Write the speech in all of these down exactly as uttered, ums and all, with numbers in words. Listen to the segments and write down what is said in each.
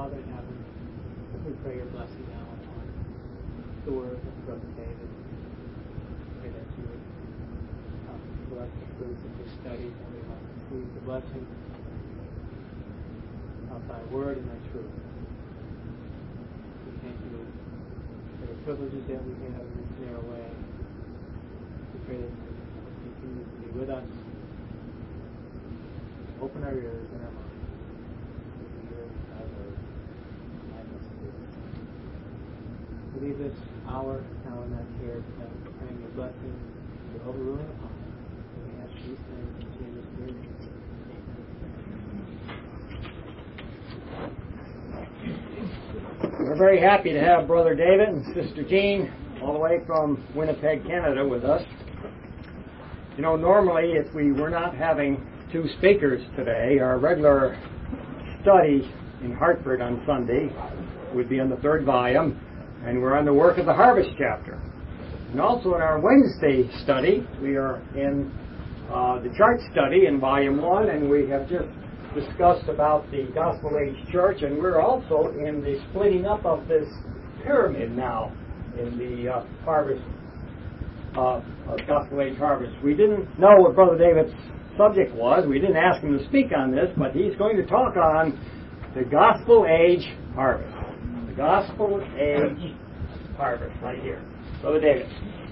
Father in heaven, we pray your blessing now upon the word of Brother David. Pray that you would um, bless the fruits of this study, and we might receive the blessing of thy word and thy truth. We thank you for the privileges that we have in this narrow way. We pray that you would continue to be with us. Open our ears and our minds to hear thy word. We leave this hour now in that care, praying your blessing, your overruling upon us. And we ask these things in Jesus' name. We're very happy to have Brother David and Sister Jean all the way from Winnipeg, Canada with us. You know, normally if we were not having two speakers today, our regular study in Hartford on Sunday would be in the third volume, and we're on the work of the harvest chapter. And also in our Wednesday study, we are in uh, the chart study in volume one, and we have just discussed about the Gospel Age Church, and we're also in the splitting up of this pyramid now in the uh, harvest, uh, uh, Gospel Age harvest. We didn't know what Brother David's subject was. We didn't ask him to speak on this, but he's going to talk on the Gospel Age harvest. The Gospel Age harvest, right here. Brother David.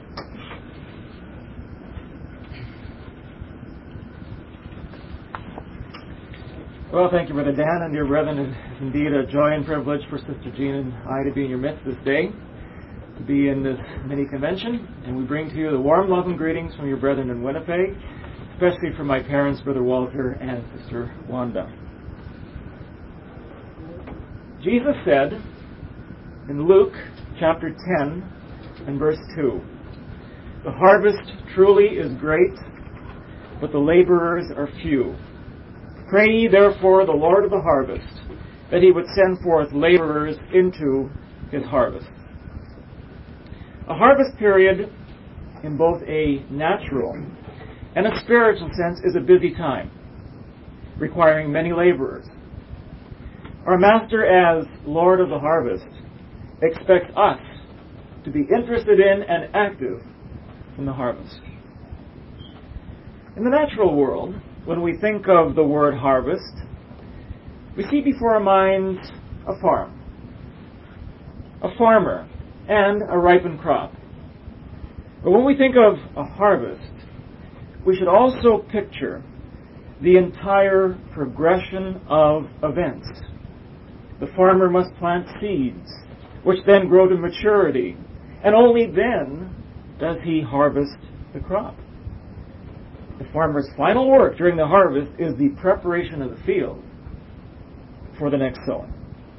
Well, thank you, Brother Dan, and dear brethren. It's indeed a joy and privilege for Sister Jean and I to be in your midst this day, to be in this mini convention, and we bring to you the warm love and greetings from your brethren in Winnipeg, especially from my parents, Brother Walter and Sister Wanda. Jesus said in Luke chapter ten and verse two, "The harvest truly is great, but the laborers are few. Pray ye therefore the Lord of the harvest, that he would send forth laborers into his harvest." A harvest period, in both a natural and a spiritual sense, is a busy time, requiring many laborers. Our Master, as Lord of the harvest, expects us to be interested in and active in the harvest. In the natural world, when we think of the word harvest, we see before our minds a farm, a farmer, and a ripened crop. But when we think of a harvest, we should also picture the entire progression of events. The farmer must plant seeds, which then grow to maturity, and only then does he harvest the crop. The farmer's final work during the harvest is the preparation of the field for the next sowing.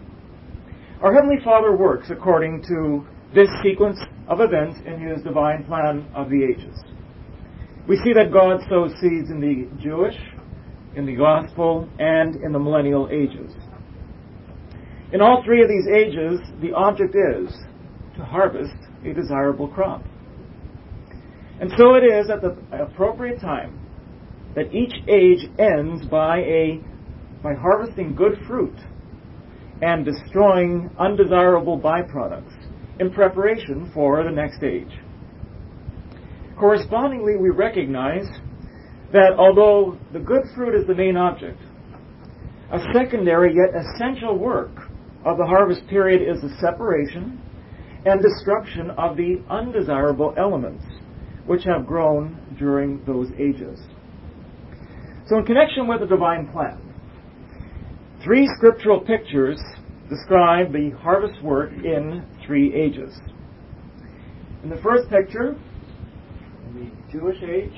Our Heavenly Father works according to this sequence of events in His divine plan of the ages. We see that God sows seeds in the Jewish, in the Gospel, and in the millennial ages. In all three of these ages, the object is to harvest a desirable crop. And so it is at the appropriate time that each age ends by a by harvesting good fruit and destroying undesirable byproducts in preparation for the next age. Correspondingly, we recognize that although the good fruit is the main object, a secondary yet essential work of the harvest period is the separation and destruction of the undesirable elements which have grown during those ages. So in connection with the divine plan, three scriptural pictures describe the harvest work in three ages. In the first picture, in the Jewish age,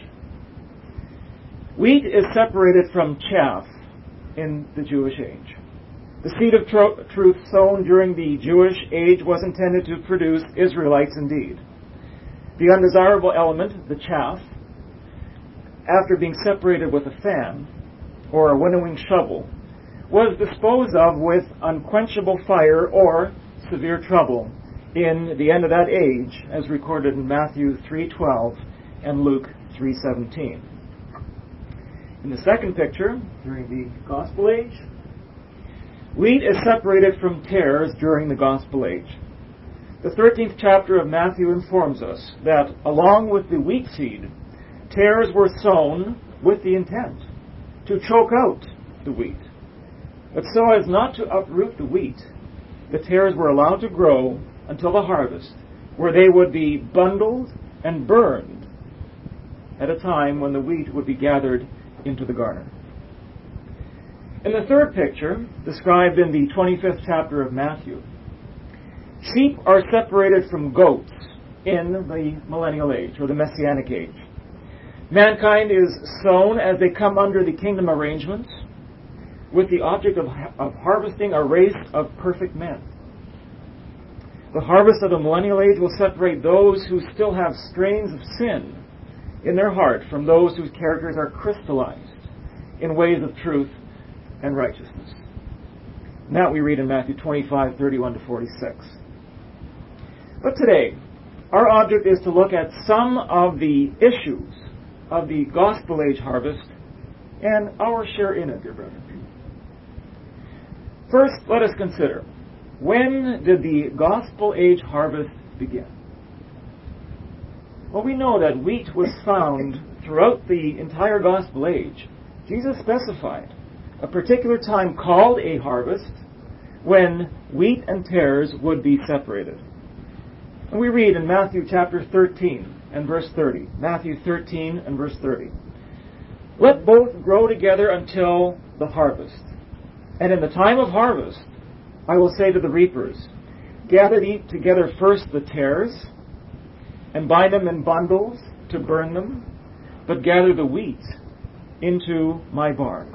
wheat is separated from chaff in the Jewish age. The seed of tro- truth sown during the Jewish age was intended to produce Israelites indeed. The undesirable element, the chaff, after being separated with a fan or a winnowing shovel, was disposed of with unquenchable fire or severe trouble in the end of that age, as recorded in Matthew three twelve and Luke three seventeen. In the second picture, during the Gospel age, Wheat is separated from tares during the gospel age. The thirteenth chapter of Matthew informs us that along with the wheat seed, tares were sown with the intent to choke out the wheat. But so as not to uproot the wheat, the tares were allowed to grow until the harvest, where they would be bundled and burned at a time when the wheat would be gathered into the garner. In the third picture, described in the twenty-fifth chapter of Matthew, sheep are separated from goats in the millennial age, or the messianic age. Mankind is sown as they come under the kingdom arrangements, with the object of, of harvesting a race of perfect men. The harvest of the millennial age will separate those who still have strains of sin in their heart from those whose characters are crystallized in ways of truth and righteousness. And that we read in Matthew twenty-five, thirty-one to forty-six. But today, our object is to look at some of the issues of the gospel age harvest and our share in it, dear brethren. First, let us consider, when did the gospel age harvest begin? Well, we know that wheat was found throughout the entire gospel age. Jesus specified a particular time called a harvest when wheat and tares would be separated. And we read in Matthew chapter thirteen and verse thirty. Matthew thirteen and verse thirty. Let both grow together until the harvest. And in the time of harvest, I will say to the reapers, gather ye together first the tares, and bind them in bundles to burn them, but gather the wheat into my barn.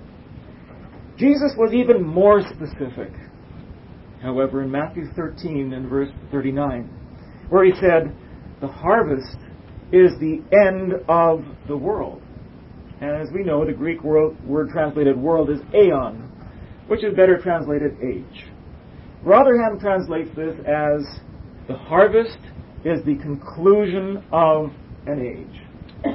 Jesus was even more specific, however, in Matthew thirteen and verse thirty-nine, where he said, the harvest is the end of the world. And as we know, the Greek word, word translated world is aeon, which is better translated age. Rotherham translates this as the harvest is the conclusion of an age.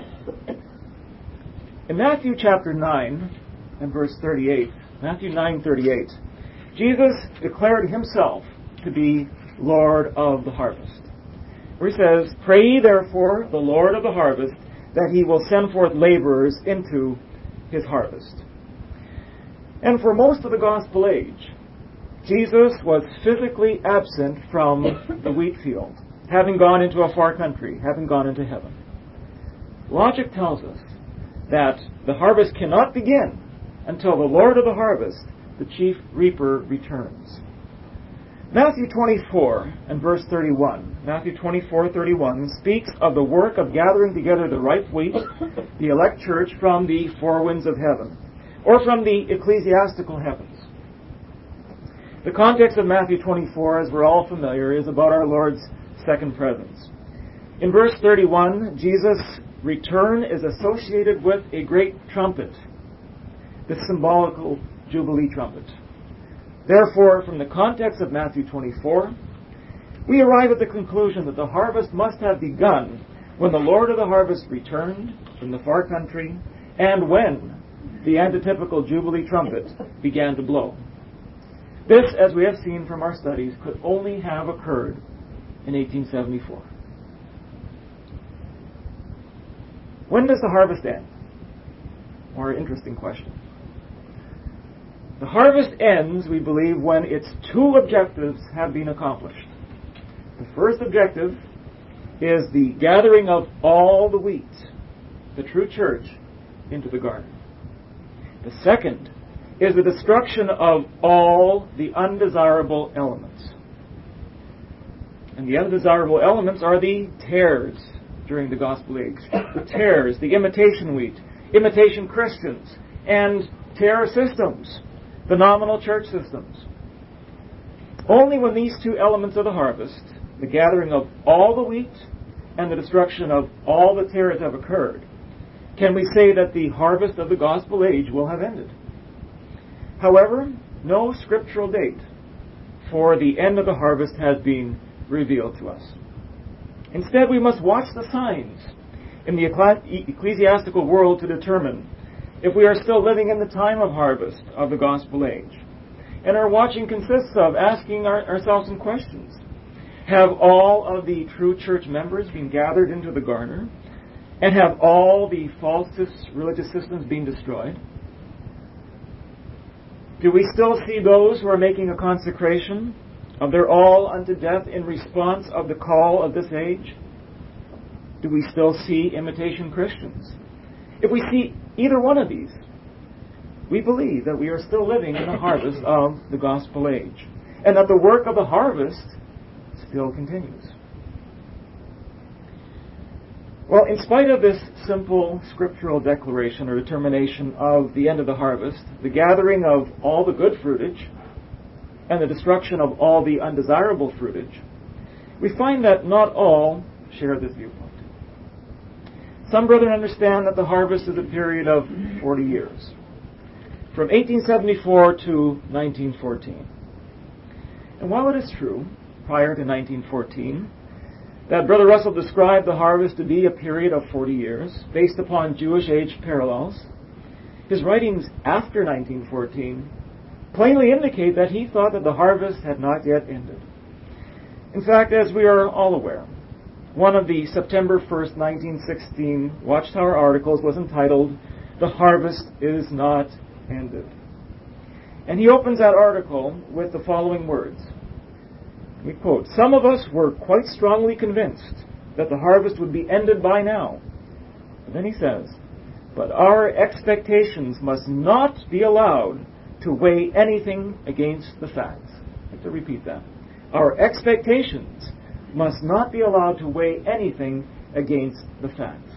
In Matthew chapter nine and verse thirty-eight, Matthew nine thirty-eight, Jesus declared himself to be Lord of the harvest. Where he says, pray ye therefore the Lord of the harvest that he will send forth laborers into his harvest. And for most of the gospel age, Jesus was physically absent from the wheat field, having gone into a far country, having gone into heaven. Logic tells us that the harvest cannot begin until the Lord of the harvest, the chief reaper, returns. Matthew twenty-four and verse thirty-one. Matthew twenty-four, thirty-one speaks of the work of gathering together the ripe wheat, the elect church, from the four winds of heaven, or from the ecclesiastical heavens. The context of Matthew twenty-four, as we're all familiar, is about our Lord's second presence. In verse thirty-one, Jesus' return is associated with a great trumpet, the symbolical Jubilee trumpet. Therefore, from the context of Matthew twenty-four, we arrive at the conclusion that the harvest must have begun when the Lord of the harvest returned from the far country and when the antitypical Jubilee trumpet began to blow. This, as we have seen from our studies, could only have occurred in eighteen seventy-four. When does the harvest end? More interesting question. The harvest ends, we believe, when its two objectives have been accomplished. The first objective is the gathering of all the wheat, the true church, into the garden. The second is the destruction of all the undesirable elements. And the undesirable elements are the tares during the gospel age. The tares, the imitation wheat, imitation Christians, and tare systems, the nominal church systems. Only when these two elements of the harvest, the gathering of all the wheat and the destruction of all the tares, have occurred, can we say that the harvest of the gospel age will have ended. However, no scriptural date for the end of the harvest has been revealed to us. Instead, we must watch the signs in the ecclesiastical world to determine if we are still living in the time of harvest of the gospel age. And our watching consists of asking our, ourselves some questions. Have all of the true church members been gathered into the garner? And have all the false religious systems been destroyed? Do we still see those who are making a consecration of their all unto death in response of the call of this age? Do we still see imitation Christians? If we see either one of these, we believe that we are still living in the harvest of the gospel age, and that the work of the harvest still continues. Well, in spite of this simple scriptural declaration or determination of the end of the harvest, the gathering of all the good fruitage, and the destruction of all the undesirable fruitage, we find that not all share this viewpoint. Some brethren understand that the harvest is a period of forty years, from eighteen seventy-four to nineteen fourteen. And while it is true, prior to nineteen fourteen, that Brother Russell described the harvest to be a period of forty years, based upon Jewish age parallels, his writings after nineteen fourteen plainly indicate that he thought that the harvest had not yet ended. In fact, as we are all aware, one of the September first, nineteen sixteen Watchtower articles was entitled, "The Harvest is Not Ended." And he opens that article with the following words. We quote, "Some of us were quite strongly convinced that the harvest would be ended by now." And then he says, "But our expectations must not be allowed to weigh anything against the facts." I have to repeat that. Our expectations must not be allowed to weigh anything against the facts.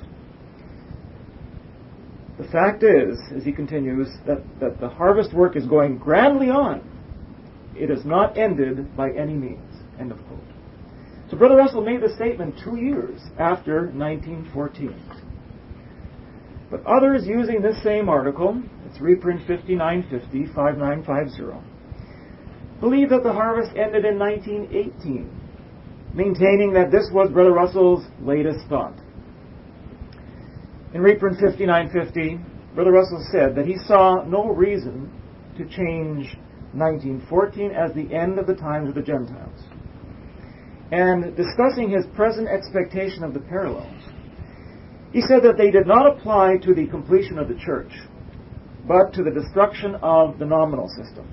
The fact is, as he continues, that, that the harvest work is going grandly on. It is not ended by any means. End of quote. So Brother Russell made the statement two years after nineteen fourteen. But others using this same article, it's reprint fifty-nine fifty, fifty-nine fifty, believe that the harvest ended in nineteen eighteen, maintaining that this was Brother Russell's latest thought. In reprint fifty-nine fifty, Brother Russell said that he saw no reason to change nineteen fourteen as the end of the times of the Gentiles. And discussing his present expectation of the parallels, he said that they did not apply to the completion of the church, but to the destruction of the nominal system.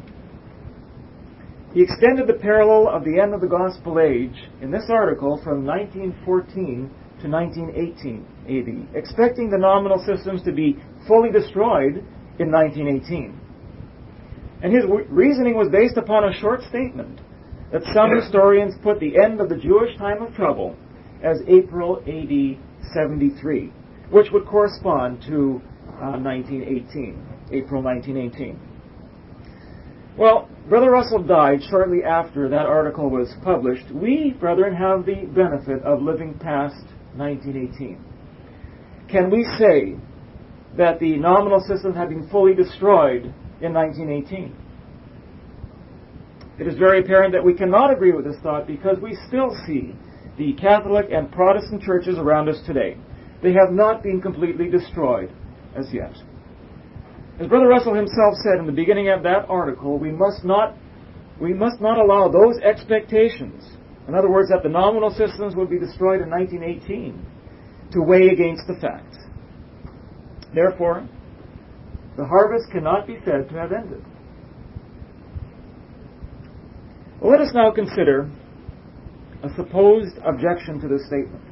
He extended the parallel of the end of the gospel age in this article from nineteen fourteen to nineteen eighteen A D, expecting the nominal systems to be fully destroyed in nineteen eighteen. And his w- reasoning was based upon a short statement that some historians put the end of the Jewish time of trouble as April A D seventy-three, which would correspond to uh, nineteen eighteen, April nineteen eighteen. Well, Brother Russell died shortly after that article was published. We, brethren, have the benefit of living past nineteen eighteen. Can we say that the nominal systems have been fully destroyed in nineteen eighteen? It is very apparent that we cannot agree with this thought because we still see the Catholic and Protestant churches around us today. They have not been completely destroyed as yet. As Brother Russell himself said in the beginning of that article, we must not, we must not allow those expectations, in other words, that the nominal systems would be destroyed in nineteen eighteen, to weigh against the facts. Therefore, the harvest cannot be said to have ended. Well, let us now consider a supposed objection to this statement.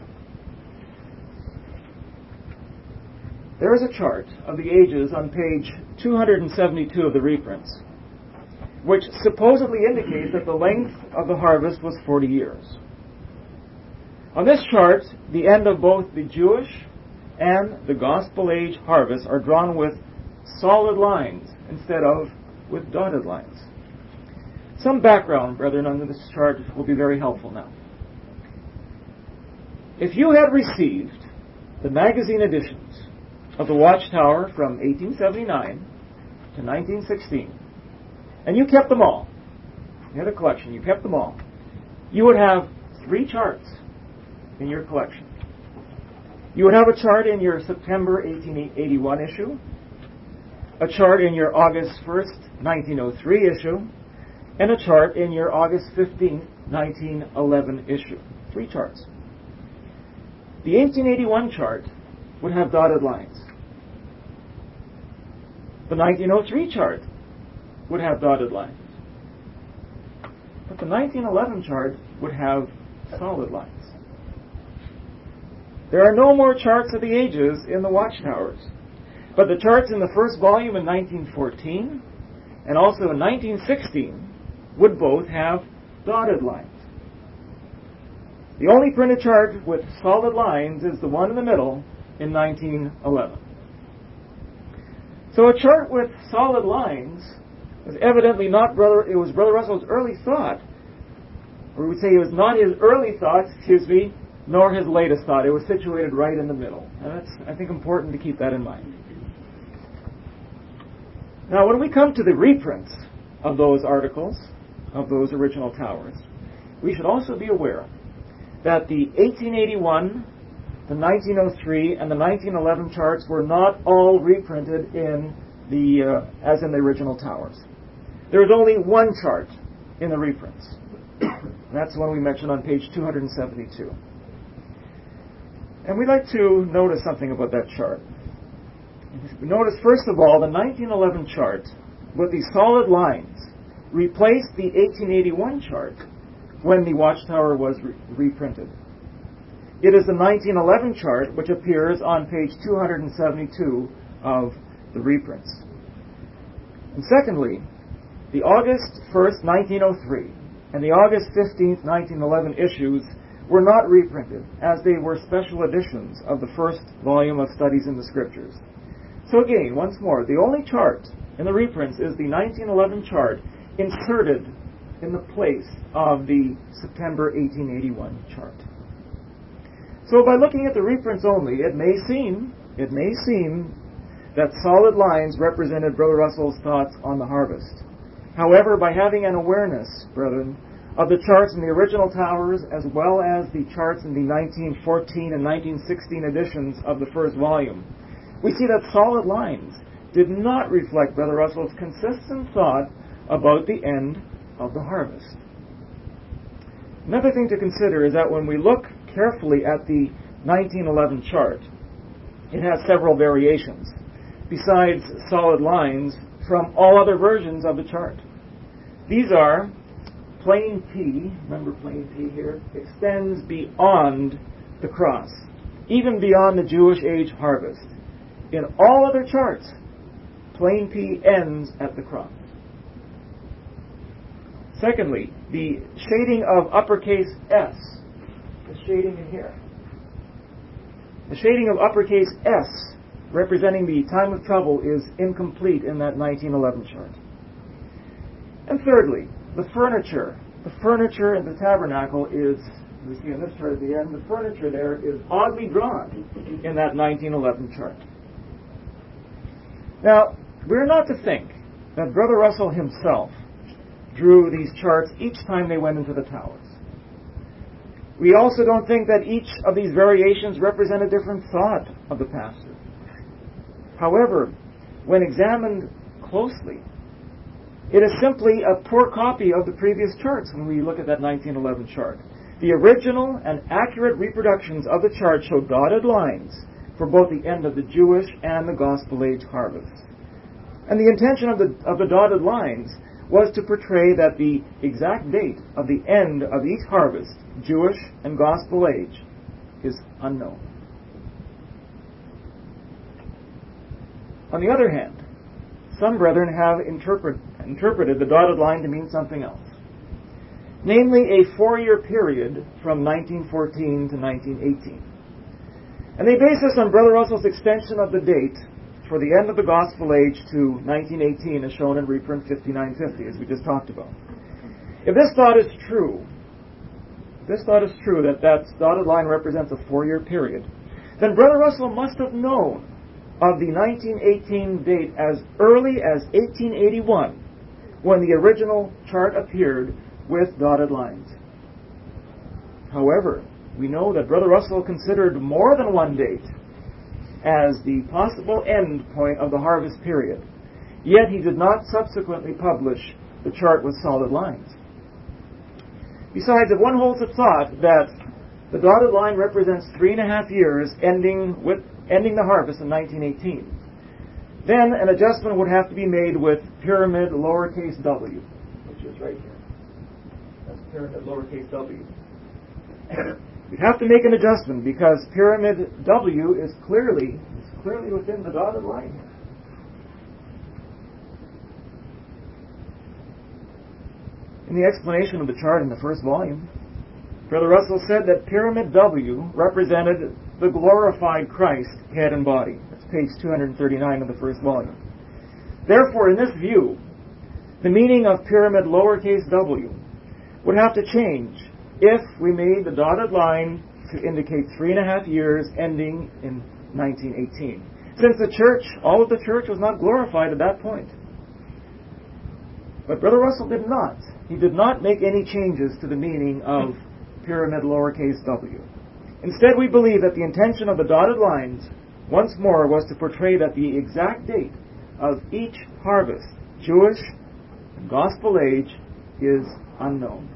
There is a chart of the ages on page two hundred seventy-two of the reprints, which supposedly indicates that the length of the harvest was forty years. On this chart, the end of both the Jewish and the gospel age harvest are drawn with solid lines instead of with dotted lines. Some background, brethren, on this chart will be very helpful now. If you had received the magazine editions of the Watchtower from eighteen seventy-nine to nineteen sixteen, and you kept them all, you had a collection, you kept them all, you would have three charts in your collection. You would have a chart in your September eighteen eighty-one issue, a chart in your August first, nineteen oh three issue, and a chart in your August fifteenth, nineteen eleven issue. Three charts. The eighteen eighty-one chart would have dotted lines. The nineteen oh three chart would have dotted lines. But the nineteen eleven chart would have solid lines. There are no more charts of the ages in the watchtowers, but the charts in the first volume in nineteen fourteen and also in nineteen sixteen would both have dotted lines. The only printed chart with solid lines is the one in the middle in nineteen eleven. So a chart with solid lines was evidently not Brother, it was Brother Russell's early thought, or we would say it was not his early thought, excuse me, nor his latest thought. It was situated right in the middle. And that's, I think, important to keep that in mind. Now, when we come to the reprints of those articles, of those original towers, we should also be aware that the eighteen eighty-one, the nineteen oh three, and the nineteen eleven charts were not all reprinted in the uh, as in the original towers. There is only one chart in the reprints. That's the one we mentioned on page two seventy-two. And we'd like to notice something about that chart. Notice, first of all, the nineteen eleven chart with the solid lines replaced the eighteen eighty-one chart when the Watchtower was re- reprinted. It is the nineteen eleven chart which appears on page two seventy-two of the reprints. And secondly, the August first, nineteen oh three and the August fifteenth, nineteen eleven issues were not reprinted, as they were special editions of the first volume of Studies in the Scriptures. So again, once more, the only chart in the reprints is the nineteen eleven chart inserted in the place of the September eighteen eighty-one chart. So by looking at the reprints only, it may seem, it may seem that solid lines represented Brother Russell's thoughts on the harvest. However, by having an awareness, brethren, of the charts in the original towers as well as the charts in the nineteen fourteen and nineteen sixteen editions of the first volume, we see that solid lines did not reflect Brother Russell's consistent thought about the end of the harvest. Another thing to consider is that when we look carefully at the nineteen eleven chart, it has several variations, besides solid lines, from all other versions of the chart. These are plain P, remember plain P here, extends beyond the cross, even beyond the Jewish age harvest. In all other charts, plain P ends at the cross. Secondly, the shading of uppercase S, the shading in here. The shading of uppercase S, representing the time of trouble, is incomplete in that nineteen eleven chart. And thirdly, the furniture. The furniture in the tabernacle is, we see in this chart at the end, the furniture there is oddly drawn in that nineteen eleven chart. Now, we're not to think that Brother Russell himself drew these charts each time they went into the towers. We also don't think that each of these variations represent a different thought of the pastor. However, when examined closely, it is simply a poor copy of the previous charts when we look at that nineteen eleven chart. The original and accurate reproductions of the chart show dotted lines for both the end of the Jewish and the Gospel Age harvests. And the intention of the, of the dotted lines was to portray that the exact date of the end of each harvest, Jewish and Gospel Age, is unknown. On the other hand, some brethren have interpret, interpreted the dotted line to mean something else, namely a four-year period from nineteen fourteen to nineteen eighteen. And they base this on Brother Russell's extension of the date for the end of the Gospel Age to nineteen eighteen, as shown in reprint fifty-nine fifty, as we just talked about. If this thought is true, if this thought is true that that dotted line represents a four-year period, then Brother Russell must have known of the nineteen eighteen date as early as eighteen eighty-one, when the original chart appeared with dotted lines. However, we know that Brother Russell considered more than one date as the possible end point of the harvest period. yet he did not subsequently publish the chart with solid lines. Besides, if one holds the thought that the dotted line represents three and a half years ending with ending the harvest in nineteen eighteen, then an adjustment would have to be made with pyramid lowercase w, which is right here. That's pyramid lowercase w. We'd have to make an adjustment because pyramid w is clearly is clearly within the dotted line here. In the explanation of the chart in the first volume, Brother Russell said that pyramid W represented the glorified Christ, head and body. That's page two hundred thirty-nine of the first volume. Therefore, in this view, the meaning of pyramid lowercase w would have to change if we made the dotted line to indicate three and a half years ending in nineteen eighteen. Since the church, all of the church was not glorified at that point. But Brother Russell did not. He did not make any changes to the meaning of pyramid lowercase w. Instead, we believe that the intention of the dotted lines, once more, was to portray that the exact date of each harvest, Jewish and gospel age, is unknown.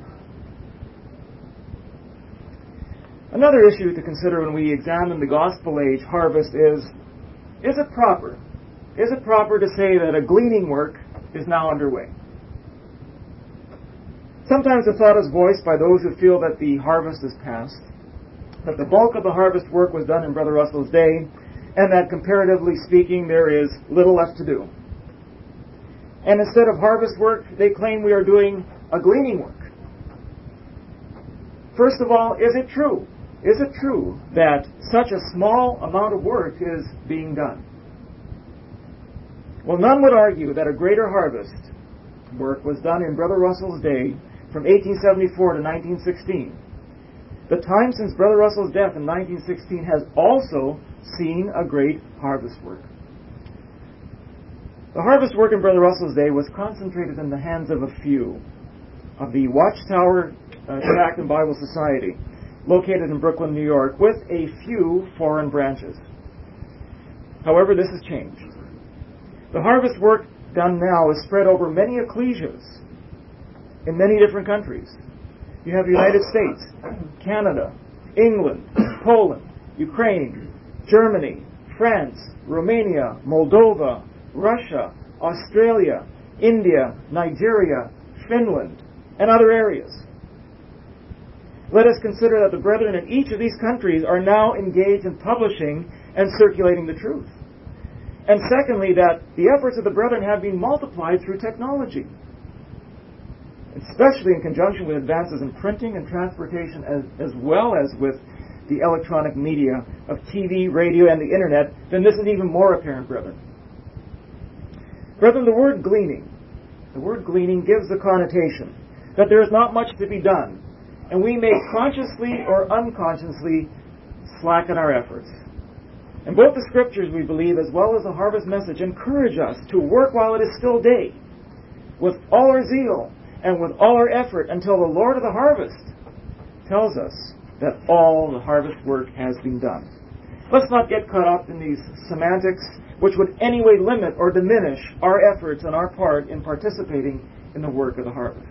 Another issue to consider when we examine the gospel age harvest is, is it proper? Is it proper to say that a gleaning work is now underway? Sometimes the thought is voiced by those who feel that the harvest is past, that the bulk of the harvest work was done in Brother Russell's day, and that comparatively speaking there is little left to do. And instead of harvest work, they claim we are doing a gleaning work. First of all, is it true? Is it true that such a small amount of work is being done? Well, none would argue that a greater harvest work was done in Brother Russell's day from eighteen seventy-four to nineteen sixteen. The time since Brother Russell's death in nineteen sixteen has also seen a great harvest work. The harvest work in Brother Russell's day was concentrated in the hands of a few, of the Watchtower uh, Tract and Bible Society, located in Brooklyn, New York, with a few foreign branches. However, this has changed. The harvest work done now is spread over many ecclesias in many different countries. You have the United States, Canada, England, Poland, Ukraine, Germany, France, Romania, Moldova, Russia, Australia, India, Nigeria, Finland, and other areas. Let us consider that the brethren in each of these countries are now engaged in publishing and circulating the truth. And secondly, that the efforts of the brethren have been multiplied through technology, especially in conjunction with advances in printing and transportation, as, as well as with the electronic media of T V, radio, and the internet. Then this is even more apparent, brethren. Brethren, the word gleaning, the word gleaning gives the connotation that there is not much to be done, and we may consciously or unconsciously slacken our efforts. And both the Scriptures, we believe, as well as the harvest message, encourage us to work while it is still day, with all our zeal and with all our effort, until the Lord of the harvest tells us that all the harvest work has been done. Let's not get caught up in these semantics, which would anyway limit or diminish our efforts and our part in participating in the work of the harvest.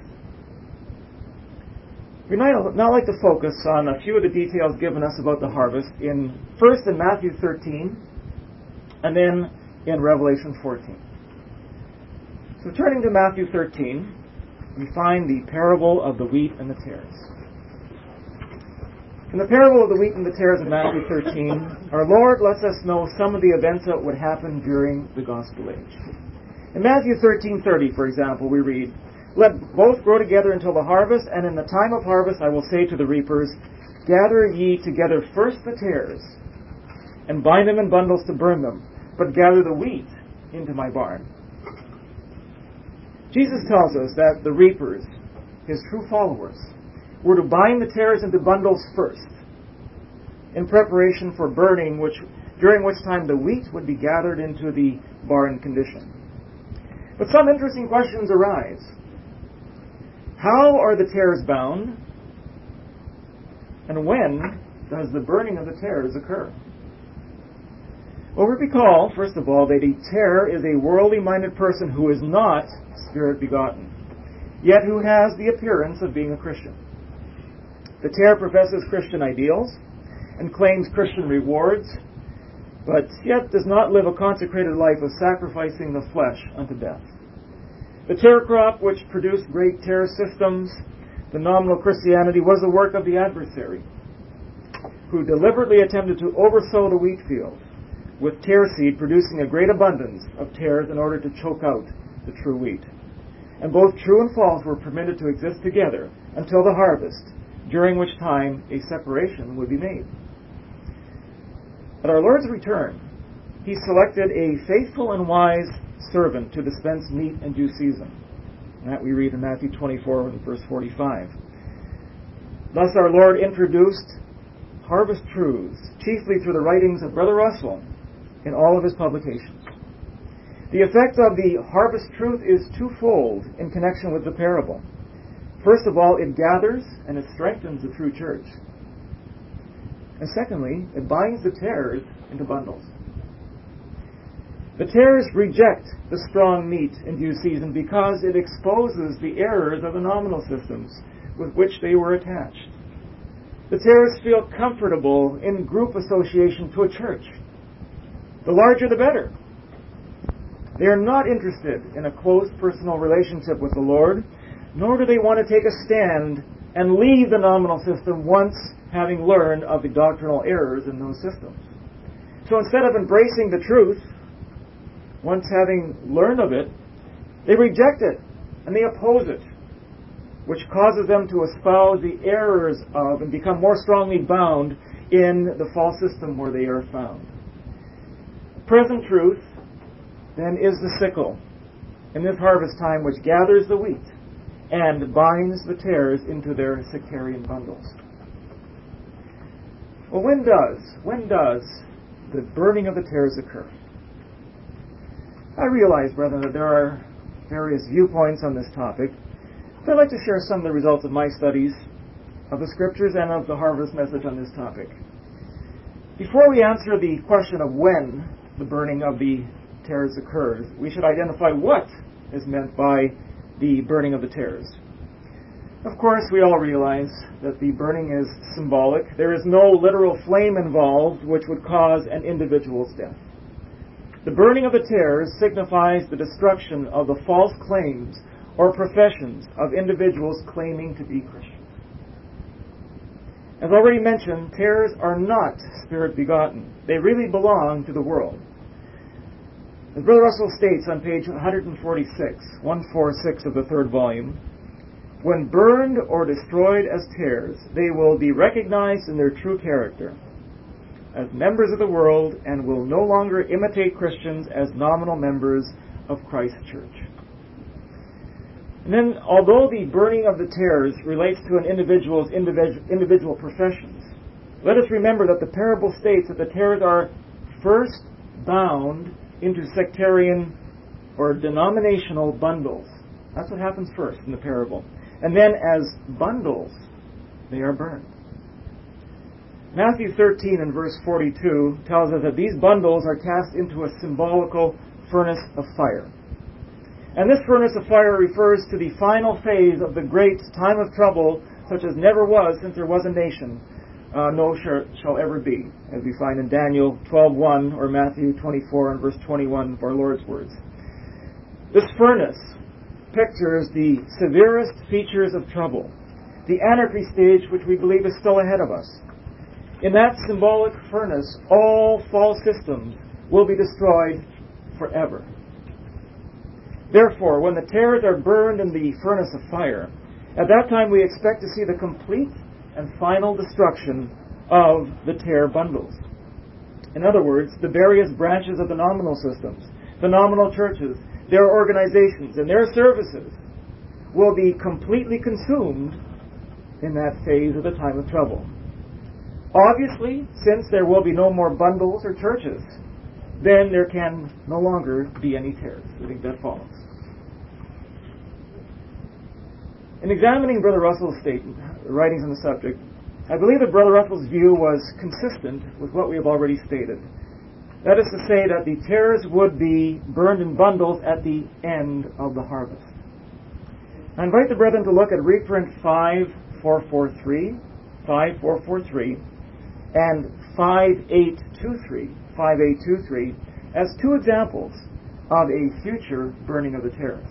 We'd now like to focus on a few of the details given us about the harvest, in first in Matthew thirteen, and then in Revelation fourteen. So turning to Matthew thirteen, we find the parable of the wheat and the tares. In the parable of the wheat and the tares of Matthew thirteen, our Lord lets us know some of the events that would happen during the gospel age. In Matthew thirteen thirty, for example, we read, "Let both grow together until the harvest, and in the time of harvest I will say to the reapers, Gather ye together first the tares, and bind them in bundles to burn them, but gather the wheat into my barn." Jesus tells us that the reapers, his true followers, were to bind the tares into bundles first, in preparation for burning, which during which time the wheat would be gathered into the barn condition. But some interesting questions arise. How are the tares bound? And when does the burning of the tares occur? Well, we recall, first of all, that a terror is a worldly-minded person who is not Spirit-begotten, yet who has the appearance of being a Christian. The terror professes Christian ideals and claims Christian rewards, but yet does not live a consecrated life of sacrificing the flesh unto death. The terror crop, which produced great terror systems, the nominal Christianity, was the work of the adversary, who deliberately attempted to oversow the wheat field, with tare seed producing a great abundance of tares in order to choke out the true wheat. And both true and false were permitted to exist together until the harvest, during which time a separation would be made. At our Lord's return, He selected a faithful and wise servant to dispense meat in due season. And that we read in Matthew twenty-four, verse forty-five. Thus our Lord introduced harvest truths, chiefly through the writings of Brother Russell, in all of his publications. The effect of the harvest truth is twofold in connection with the parable. First of all, it gathers and it strengthens the true church. And secondly, it binds the tares into bundles. The tares reject the strong meat in due season because it exposes the errors of the nominal systems with which they were attached. The tares feel comfortable in group association to a church. The larger the better. They are not interested in a close personal relationship with the Lord, nor do they want to take a stand and leave the nominal system once having learned of the doctrinal errors in those systems. So instead of embracing the truth, once having learned of it, they reject it and they oppose it, which causes them to espouse the errors of and become more strongly bound in the false system where they are found. Present truth, then, is the sickle in this harvest time which gathers the wheat and binds the tares into their sectarian bundles. Well, when does, when does the burning of the tares occur? I realize, brethren, that there are various viewpoints on this topic, but I'd like to share some of the results of my studies of the Scriptures and of the harvest message on this topic. Before we answer the question of when the burning of the tares occurs, we should identify what is meant by the burning of the tares. Of course, we all realize that the burning is symbolic. There is no literal flame involved which would cause an individual's death. The burning of the tares signifies the destruction of the false claims or professions of individuals claiming to be Christians. As already mentioned, tares are not Spirit-begotten. They really belong to the world. As Brother Russell states on page one forty-six, one forty-six of the third volume, when burned or destroyed as tares, they will be recognized in their true character as members of the world and will no longer imitate Christians as nominal members of Christ's church. And then, although the burning of the tares relates to an individual's individual, individual professions, let us remember that the parable states that the tares are first bound into sectarian or denominational bundles. That's what happens first in the parable. And then as bundles, they are burned. Matthew thirteen and verse forty-two tells us that these bundles are cast into a symbolical furnace of fire. And this furnace of fire refers to the final phase of the great time of trouble, such as never was since there was a nation, uh, no shall, shall ever be, as we find in Daniel twelve one or Matthew twenty-four and verse twenty-one of our Lord's words. This furnace pictures the severest features of trouble, the anarchy stage which we believe is still ahead of us. In that symbolic furnace, all false systems will be destroyed forever. Therefore, when the tares are burned in the furnace of fire, at that time we expect to see the complete and final destruction of the tare bundles. In other words, the various branches of the nominal systems, the nominal churches, their organizations, and their services will be completely consumed in that phase of the time of trouble. Obviously, since there will be no more bundles or churches, then there can no longer be any tares. I think that follows. In examining Brother Russell's statement, writings on the subject, I believe that Brother Russell's view was consistent with what we have already stated. That is to say that the tares would be burned in bundles at the end of the harvest. I invite the brethren to look at reprint five four four three, five four four three, and five eight two three, five eight two three, as two examples of a future burning of the tares.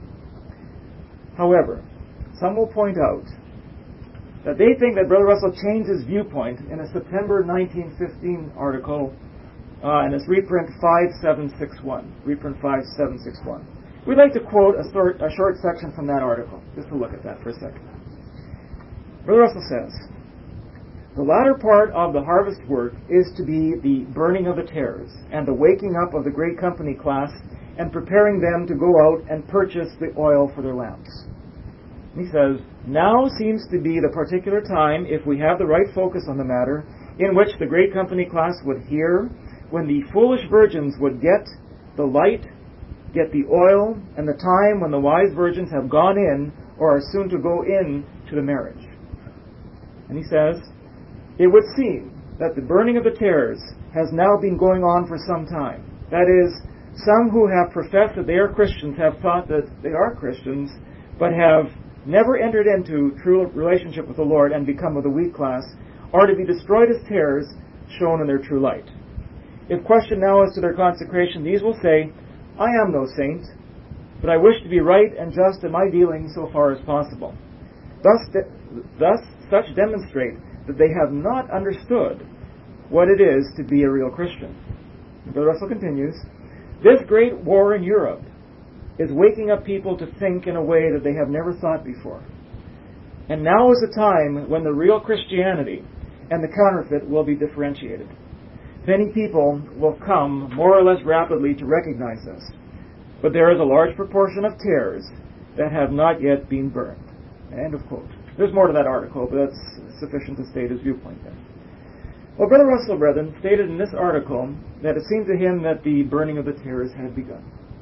However, some will point out that they think that Brother Russell changed his viewpoint in a September nineteen fifteen article, uh, and it's reprint five seven six one, reprint five seven six one. We'd like to quote a short, a short section from that article, just to look at that for a second. Brother Russell says, "The latter part of the harvest work is to be the burning of the tares and the waking up of the great company class and preparing them to go out and purchase the oil for their lamps." He says, "Now seems to be the particular time, if we have the right focus on the matter, in which the great company class would hear, when the foolish virgins would get the light, get the oil, and the time when the wise virgins have gone in or are soon to go in to the marriage." And he says, "It would seem that the burning of the tares has now been going on for some time. That is, some who have professed that they are Christians have thought that they are Christians, but have never entered into true relationship with the Lord and become of the wheat class, are to be destroyed as tares shown in their true light. If questioned now as to their consecration, these will say, 'I am no saint, but I wish to be right and just in my dealings so far as possible.' Thus, de- thus such demonstrate that they have not understood what it is to be a real Christian." Brother Russell continues, "This great war in Europe is waking up people to think in a way that they have never thought before. And now is the time when the real Christianity and the counterfeit will be differentiated. Many people will come more or less rapidly to recognize this, but there is a large proportion of tares that have not yet been burned." End of quote. There's more to that article, but that's sufficient to state his viewpoint there. Well, Brother Russell, brethren, stated in this article that it seemed to him that the burning of the tares had begun.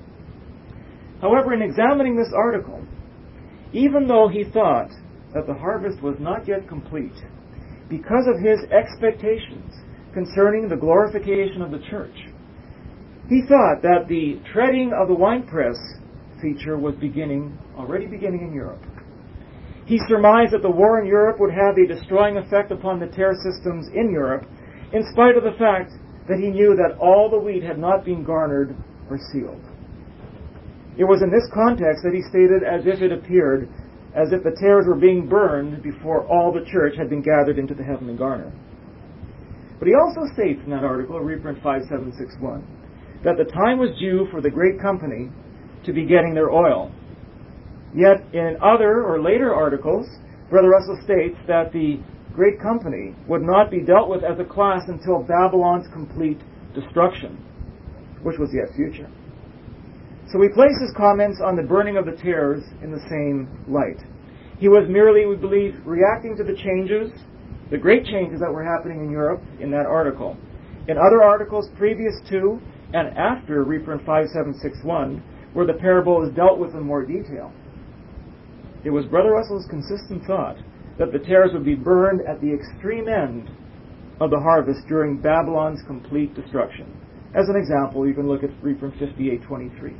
However, in examining this article, even though he thought that the harvest was not yet complete, because of his expectations concerning the glorification of the church, he thought that the treading of the winepress feature was beginning, already beginning in Europe. He surmised that the war in Europe would have a destroying effect upon the tare systems in Europe, in spite of the fact that he knew that all the wheat had not been garnered or sealed. It was in this context that he stated as if it appeared as if the tares were being burned before all the church had been gathered into the heavenly garner. But he also states in that article, reprint five seven six one, that the time was due for the great company to be getting their oil. Yet in other or later articles, Brother Russell states that the great company would not be dealt with as a class until Babylon's complete destruction, which was yet future. So we place his comments on the burning of the tares in the same light. He was merely, we believe, reacting to the changes, the great changes that were happening in Europe in that article. In other articles previous to and after reprint five seven six one, where the parable is dealt with in more detail, it was Brother Russell's consistent thought that the tares would be burned at the extreme end of the harvest during Babylon's complete destruction. As an example, you can look at reprint fifty-eight twenty-three.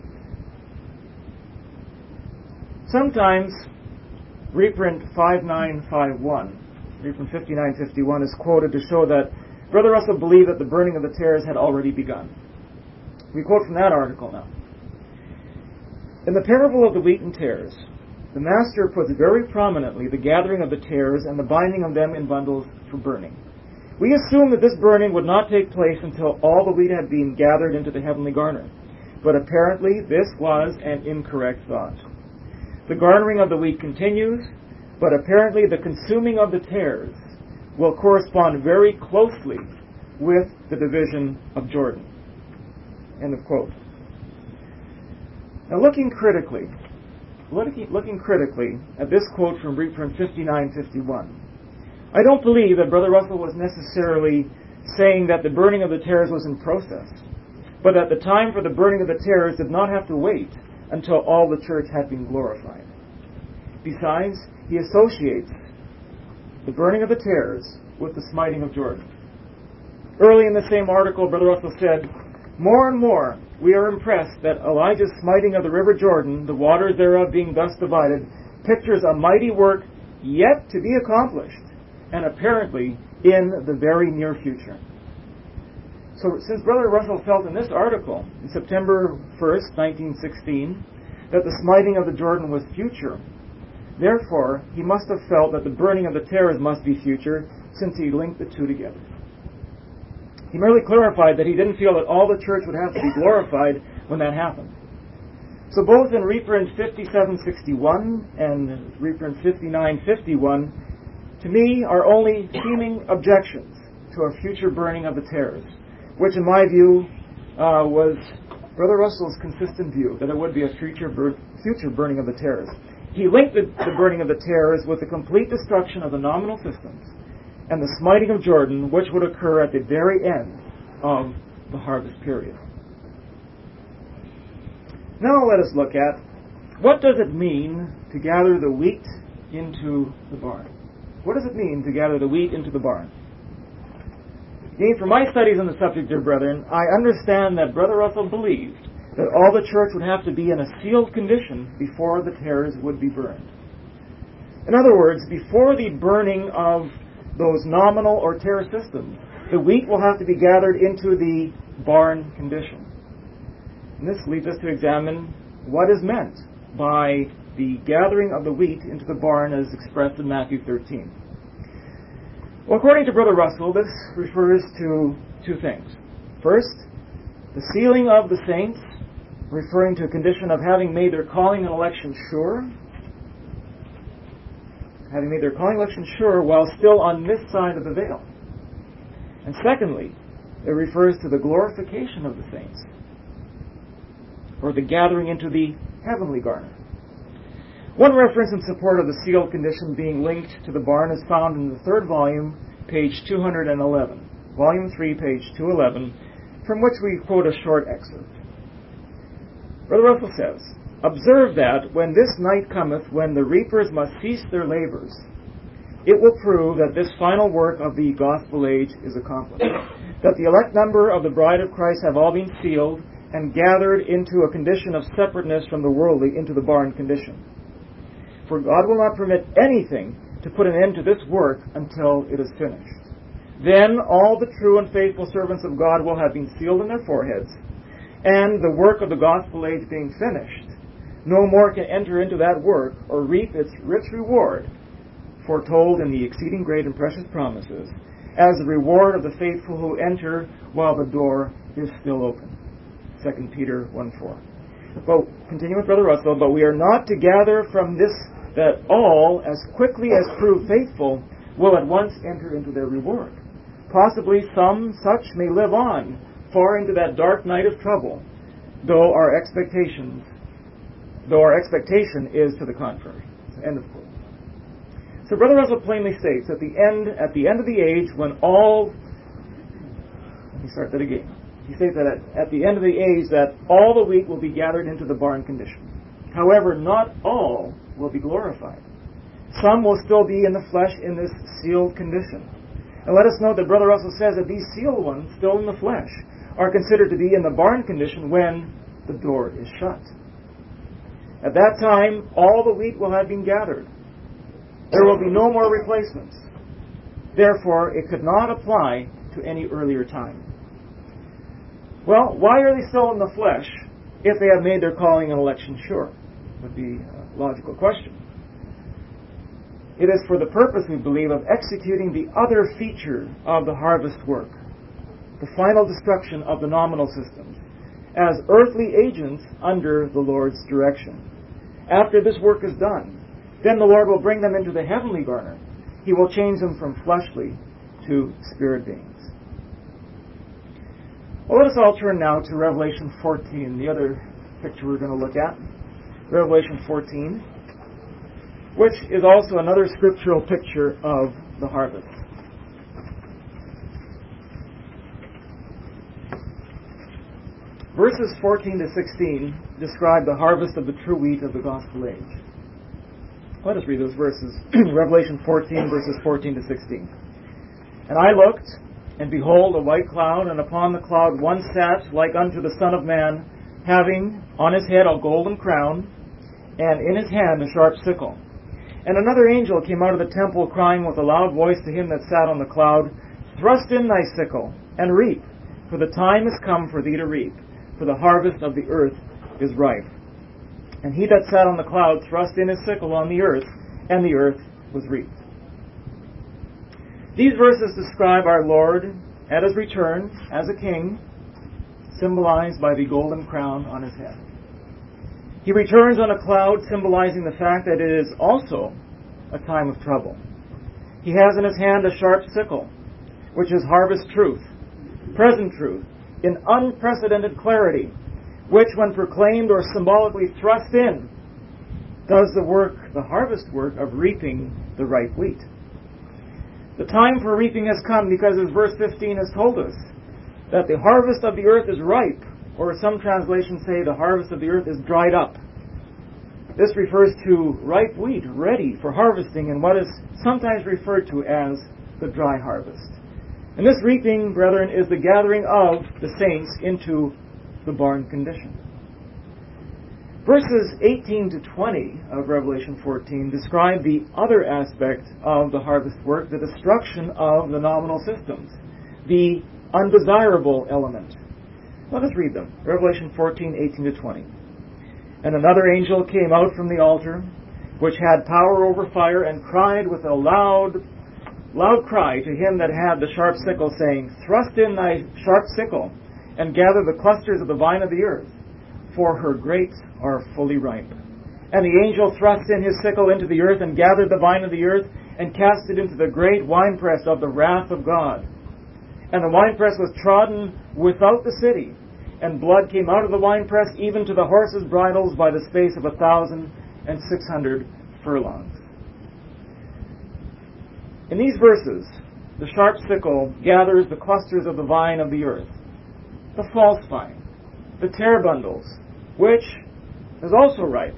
Sometimes reprint five nine five one, reprint fifty-nine fifty-one, is quoted to show that Brother Russell believed that the burning of the tares had already begun. We quote from that article now. "In the parable of the wheat and tares, the Master puts very prominently the gathering of the tares and the binding of them in bundles for burning. We assume that this burning would not take place until all the wheat had been gathered into the heavenly garner, but apparently this was an incorrect thought. The garnering of the wheat continues, but apparently the consuming of the tares will correspond very closely with the division of Jordan." End of quote. Now looking critically, looking, looking critically at this quote from reprint fifty-nine fifty-one, I don't believe that Brother Russell was necessarily saying that the burning of the tares was in process, but that the time for the burning of the tares did not have to wait until all the church had been glorified. Besides, he associates the burning of the tares with the smiting of Jordan. Early in the same article, Brother Russell said, "More and more we are impressed that Elijah's smiting of the river Jordan, the waters thereof being thus divided, pictures a mighty work yet to be accomplished, and apparently in the very near future." So since Brother Russell felt in this article, in September first, nineteen sixteen, that the smiting of the Jordan was future, therefore he must have felt that the burning of the tares must be future, since he linked the two together. He merely clarified that he didn't feel that all the church would have to be glorified when that happened. So both in reprint fifty-seven sixty-one and reprint fifty-nine fifty-one, to me, are only seeming objections to a future burning of the tares, which in my view uh, was Brother Russell's consistent view, that it would be a future, bur- future burning of the tares. He linked the, the burning of the tares with the complete destruction of the nominal systems and the smiting of Jordan, which would occur at the very end of the harvest period. Now let us look at, what does it mean to gather the wheat into the barn? What does it mean to gather the wheat into the barn? Again, from my studies on the subject, dear brethren, I understand that Brother Russell believed that all the church would have to be in a sealed condition before the tares would be burned. In other words, before the burning of those nominal or tare systems, the wheat will have to be gathered into the barn condition. And this leads us to examine what is meant by the gathering of the wheat into the barn as expressed in Matthew thirteen. Well, according to Brother Russell, this refers to two things. First, the sealing of the saints, referring to a condition of having made their calling and election sure, having made their calling and election sure while still on this side of the veil. And secondly, it refers to the glorification of the saints, or the gathering into the heavenly garner. One reference in support of the sealed condition being linked to the barn is found in the third volume, page two hundred eleven. Volume three, page two eleven, from which we quote a short excerpt. Brother Russell says, "Observe that when this night cometh, when the reapers must cease their labors, it will prove that this final work of the gospel age is accomplished, that the elect number of the bride of Christ have all been sealed and gathered into a condition of separateness from the worldly into the barn condition. For God will not permit anything to put an end to this work until it is finished. Then all the true and faithful servants of God will have been sealed in their foreheads, and the work of the gospel age being finished, no more can enter into that work or reap its rich reward, foretold in the exceeding great and precious promises, as the reward of the faithful who enter while the door is still open." Second Peter one four. But continue with Brother Russell, "But we are not to gather from this that all, as quickly as prove faithful, will at once enter into their reward. Possibly some such may live on far into that dark night of trouble, though our expectations, though our expectation is to the contrary." End of quote. So Brother Russell plainly states at the end, at the end of the age, when all, let me start that again. He states that at, at the end of the age, that all the wheat will be gathered into the barn condition. However, not all will be glorified. Some will still be in the flesh in this sealed condition. And let us note that Brother Russell says that these sealed ones, still in the flesh, are considered to be in the barn condition when the door is shut. At that time, all the wheat will have been gathered. There will be no more replacements. Therefore, it could not apply to any earlier time. Well, why are they still in the flesh if they have made their calling and election sure? Would be a logical question. It is for the purpose, we believe, of executing the other feature of the harvest work, the final destruction of the nominal systems, as earthly agents under the Lord's direction. After this work is done, then the Lord will bring them into the heavenly garner. He will change them from fleshly to spirit beings. Well, let us all turn now to Revelation fourteen, the other picture we're going to look at. Revelation fourteen, which is also another scriptural picture of the harvest. Verses fourteen to sixteen describe the harvest of the true wheat of the gospel age. Let us read those verses. Revelation fourteen, verses fourteen to sixteen. "And I looked, And behold, a white cloud, and upon the cloud one sat like unto the Son of Man, having on his head a golden crown, and in his hand a sharp sickle. And another angel came out of the temple, crying with a loud voice to him that sat on the cloud, Thrust in thy sickle, and reap, for the time is come for thee to reap, for the harvest of the earth is ripe. And he that sat on the cloud thrust in his sickle on the earth, and the earth was reaped. These verses describe our Lord at his return as a king, symbolized by the golden crown on his head. He returns on a cloud, symbolizing the fact that it is also a time of trouble. He has in his hand a sharp sickle, which is harvest truth, present truth, in unprecedented clarity, which, when proclaimed or symbolically thrust in, does the work, the harvest work of reaping the ripe wheat. The time for reaping has come because, as verse fifteen has told us, that the harvest of the earth is ripe, or some translations say the harvest of the earth is dried up. This refers to ripe wheat ready for harvesting in what is sometimes referred to as the dry harvest. And this reaping, brethren, is the gathering of the saints into the barn condition. Verses eighteen to twenty of Revelation fourteen describe the other aspect of the harvest work, the destruction of the nominal systems, the undesirable element. Let us read them. Revelation fourteen, eighteen to twenty. And another angel came out from the altar, which had power over fire, and cried with a loud, loud cry to him that had the sharp sickle, saying, Thrust in thy sharp sickle, and gather the clusters of the vine of the earth, for her grapes are fully ripe. And the angel thrust in his sickle into the earth, and gathered the vine of the earth, and cast it into the great winepress of the wrath of God. And the winepress was trodden without the city, and blood came out of the winepress, even to the horses' bridles, by the space of a thousand and six hundred furlongs. In these verses, the sharp sickle gathers the clusters of the vine of the earth, the false vine, the tear bundles, which is also ripe.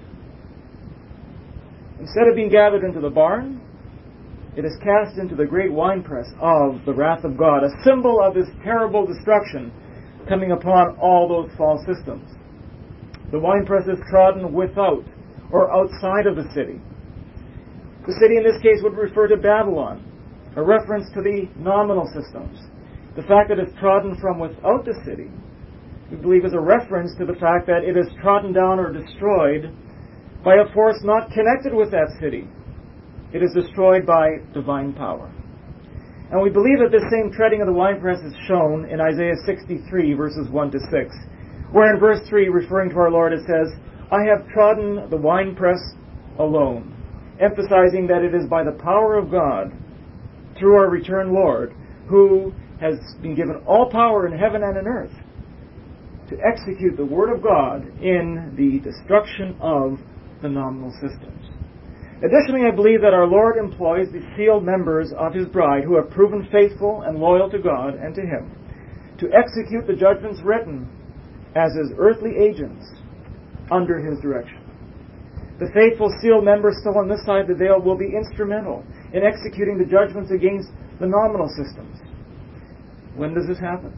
Instead of being gathered into the barn, it is cast into the great winepress of the wrath of God, a symbol of this terrible destruction coming upon all those false systems. The winepress is trodden without or outside of the city. The city in this case would refer to Babylon, a reference to the nominal systems. The fact that it's trodden from without the city, we believe, is a reference to the fact that it is trodden down or destroyed by a force not connected with that city. It is destroyed by divine power. And we believe that this same treading of the winepress is shown in Isaiah sixty-three, verses one to six, where in verse three, referring to our Lord, it says, I have trodden the winepress alone, emphasizing that it is by the power of God, through our returned Lord, who has been given all power in heaven and in earth, to execute the Word of God in the destruction of the nominal systems. Additionally, I believe that our Lord employs the sealed members of His bride who have proven faithful and loyal to God and to Him to execute the judgments written as His earthly agents under His direction. The faithful sealed members still on this side of the veil will be instrumental in executing the judgments against the nominal systems. When does this happen?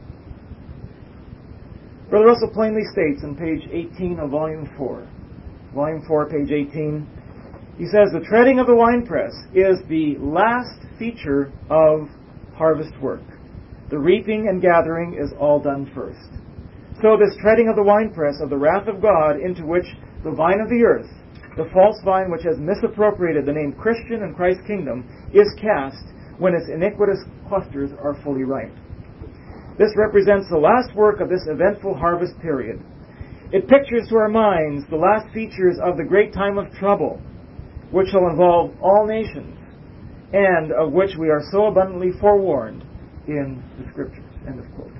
Brother Russell plainly states on page eighteen of Volume four, Volume four, page eighteen, he says, the treading of the winepress is the last feature of harvest work. The reaping and gathering is all done first. So this treading of the winepress of the wrath of God, into which the vine of the earth, the false vine which has misappropriated the name Christian and Christ's kingdom, is cast when its iniquitous clusters are fully ripe. This represents the last work of this eventful harvest period. It pictures to our minds the last features of the great time of trouble, which shall involve all nations, and of which we are so abundantly forewarned in the Scriptures. End of quote.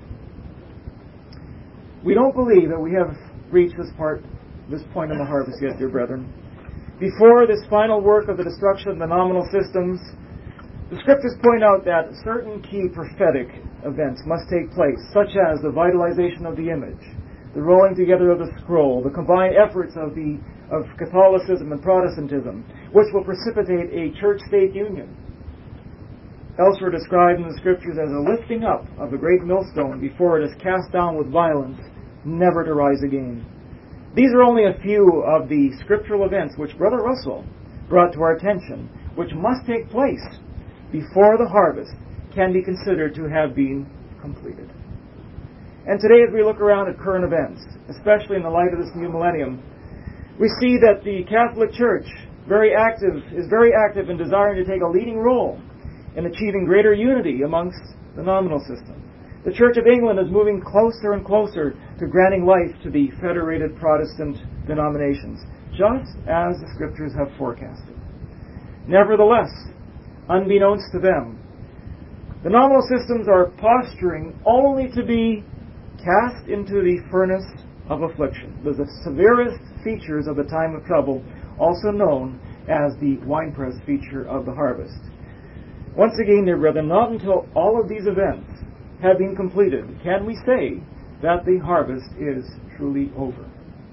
We don't believe that we have reached this part, this point in the harvest yet, dear brethren. Before this final work of the destruction of the nominal systems, the Scriptures point out that certain key prophetic events must take place, such as the vitalization of the image, the rolling together of the scroll, the combined efforts of the of Catholicism and Protestantism, which will precipitate a church-state union. elsewhere described in the Scriptures as a lifting up of a great millstone before it is cast down with violence, never to rise again. These are only a few of the scriptural events which Brother Russell brought to our attention, which must take place before the harvest can be considered to have been completed. And today, as we look around at current events, especially in the light of this new millennium, we see that the Catholic Church very active, is very active in desiring to take a leading role in achieving greater unity amongst the nominal system. The Church of England is moving closer and closer to granting life to the federated Protestant denominations, just as the Scriptures have forecasted. Nevertheless, unbeknownst to them, the nominal systems are posturing only to be cast into the furnace of affliction, the severest features of the time of trouble, also known as the winepress feature of the harvest. Once again, dear brethren, not until all of these events have been completed can we say that the harvest is truly over.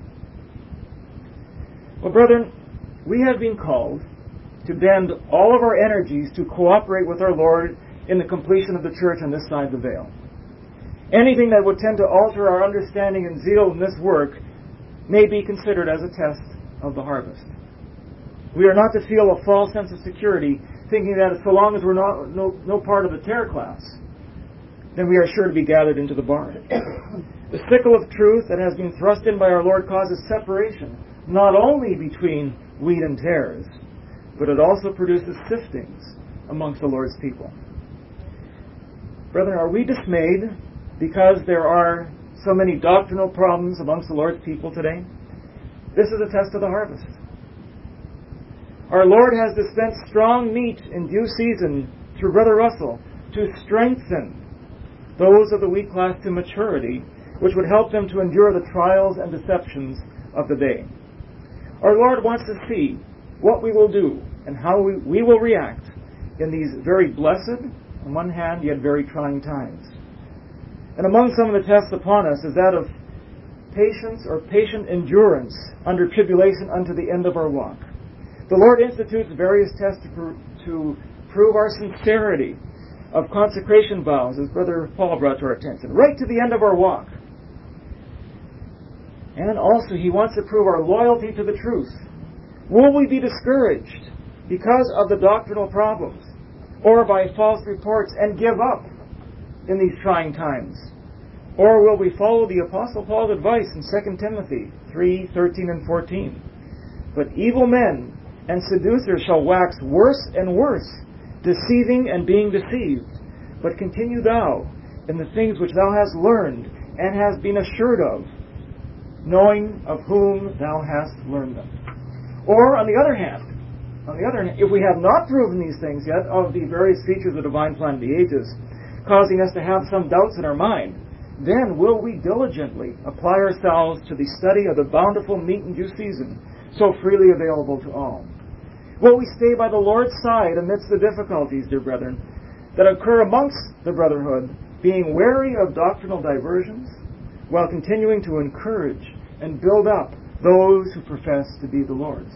Well, brethren, we have been called to bend all of our energies to cooperate with our Lord in the completion of the church on this side of the veil. Anything that would tend to alter our understanding and zeal in this work may be considered as a test of the harvest. We are not to feel a false sense of security, thinking that so long as we're not no, no part of the tare class, then we are sure to be gathered into the barn. The sickle of truth that has been thrust in by our Lord causes separation, not only between wheat and tares, but it also produces siftings amongst the Lord's people. Brethren, are we dismayed because there are so many doctrinal problems amongst the Lord's people today? This is a test of the harvest. Our Lord has dispensed strong meat in due season through Brother Russell to strengthen those of the weak class to maturity, which would help them to endure the trials and deceptions of the day. Our Lord wants to see what we will do and how we, we will react in these very blessed, on one hand, yet very trying times. And among some of the tests upon us is that of patience or patient endurance under tribulation unto the end of our walk. The Lord institutes various tests to, pr- to prove our sincerity of consecration vows, as Brother Paul brought to our attention, right to the end of our walk. And also He wants to prove our loyalty to the truth. Will we be discouraged because of the doctrinal problems or by false reports and give up in these trying times? Or will we follow the Apostle Paul's advice in Second Timothy three, thirteen and fourteen? But evil men and seducers shall wax worse and worse, deceiving and being deceived. But continue thou in the things which thou hast learned and hast been assured of, knowing of whom thou hast learned them. Or, on the other hand, on the other hand, if we have not proven these things yet of the various features of the divine plan of the ages, causing us to have some doubts in our mind, then will we diligently apply ourselves to the study of the bountiful meat in due season, so freely available to all. Will we stay by the Lord's side amidst the difficulties, dear brethren, that occur amongst the brotherhood, being wary of doctrinal diversions, while continuing to encourage and build up those who profess to be the Lord's?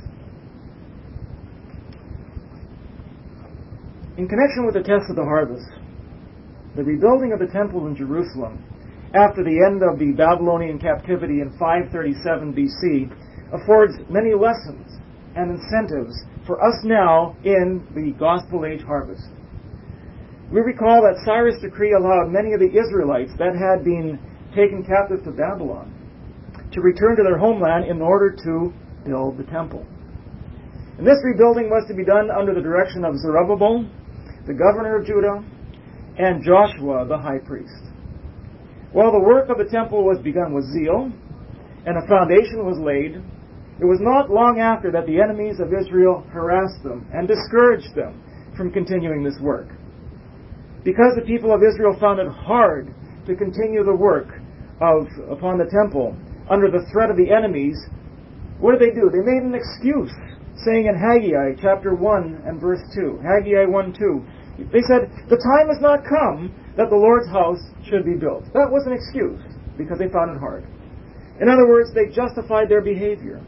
In connection with the test of the harvest, the rebuilding of the temple in Jerusalem after the end of the Babylonian captivity in five thirty-seven B C affords many lessons and incentives for us now in the Gospel Age harvest. We recall that Cyrus' decree allowed many of the Israelites that had been taken captive to Babylon to return to their homeland in order to build the temple. And this rebuilding was to be done under the direction of Zerubbabel, the governor of Judah, and Joshua, the high priest. While the work of the temple was begun with zeal, and a foundation was laid, it was not long after that the enemies of Israel harassed them and discouraged them from continuing this work. Because the people of Israel found it hard to continue the work of upon the temple under the threat of the enemies, what did they do? They made an excuse, saying in Haggai chapter one and verse two, Haggai one two, they said, the time has not come that the Lord's house should be built. That was an excuse, because they found it hard. In other words, they justified their behavior.